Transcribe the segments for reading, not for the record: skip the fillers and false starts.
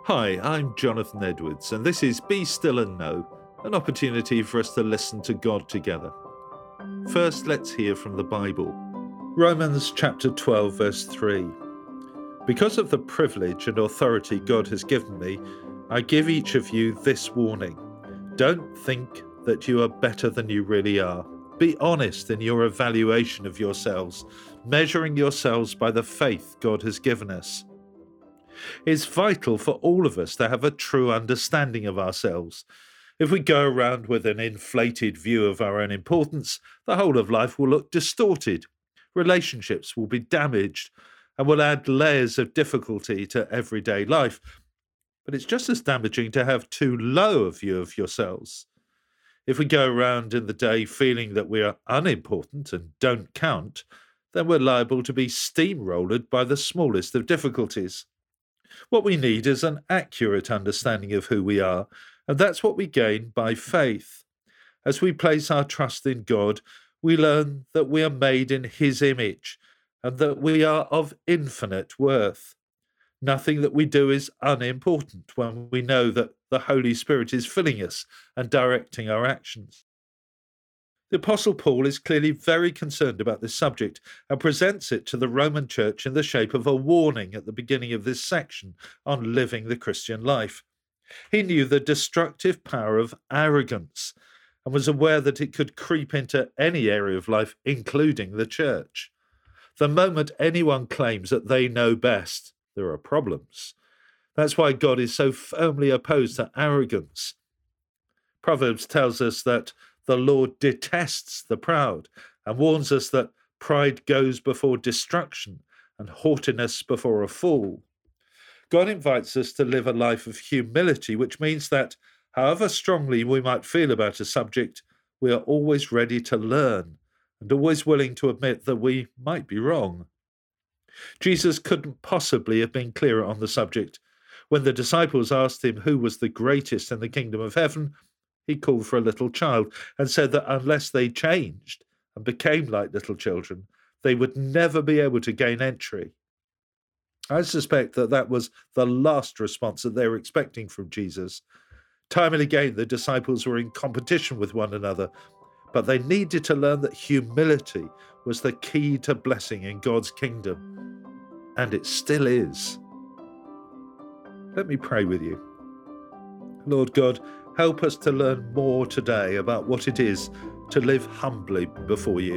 Hi, I'm Jonathan Edwards, and this is Be Still and Know, an opportunity for us to listen to God together. First, let's hear from the Bible. Romans chapter 12, verse 3. Because of the privilege and authority God has given me, I give each of you this warning. Don't think that you are better than you really are. Be honest in your evaluation of yourselves, measuring yourselves by the faith God has given us. It's vital for all of us to have a true understanding of ourselves. If we go around with an inflated view of our own importance, the whole of life will look distorted. Relationships will be damaged and will add layers of difficulty to everyday life. But it's just as damaging to have too low a view of yourselves. If we go around in the day feeling that we are unimportant and don't count, then we're liable to be steamrolled by the smallest of difficulties. What we need is an accurate understanding of who we are, and that's what we gain by faith. As we place our trust in God, we learn that we are made in His image and that we are of infinite worth. Nothing that we do is unimportant when we know that the Holy Spirit is filling us and directing our actions. The Apostle Paul is clearly very concerned about this subject and presents it to the Roman Church in the shape of a warning at the beginning of this section on living the Christian life. He knew the destructive power of arrogance and was aware that it could creep into any area of life, including the church. The moment anyone claims that they know best, there are problems. That's why God is so firmly opposed to arrogance. Proverbs tells us that the Lord detests the proud and warns us that pride goes before destruction and haughtiness before a fall. God invites us to live a life of humility, which means that however strongly we might feel about a subject, we are always ready to learn and always willing to admit that we might be wrong. Jesus couldn't possibly have been clearer on the subject. When the disciples asked him who was the greatest in the kingdom of heaven, he called for a little child and said that unless they changed and became like little children, they would never be able to gain entry. I suspect that that was the last response that they were expecting from Jesus. Time and again, the disciples were in competition with one another, but they needed to learn that humility was the key to blessing in God's kingdom, and it still is. Let me pray with you. Lord God, help us to learn more today about what it is to live humbly before you.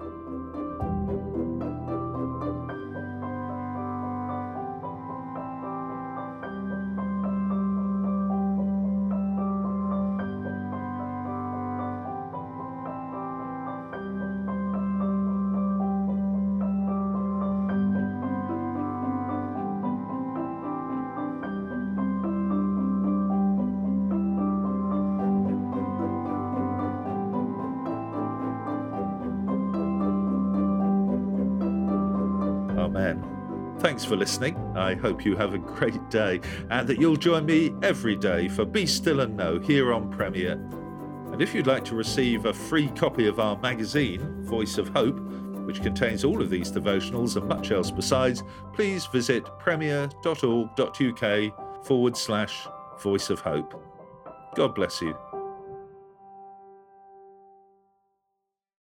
Amen. Thanks for listening. I hope you have a great day and that you'll join me every day for Be Still and Know here on Premier. And if you'd like to receive a free copy of our magazine, Voice of Hope, which contains all of these devotionals and much else besides, please visit premier.org.uk/Voice of Hope. God bless you.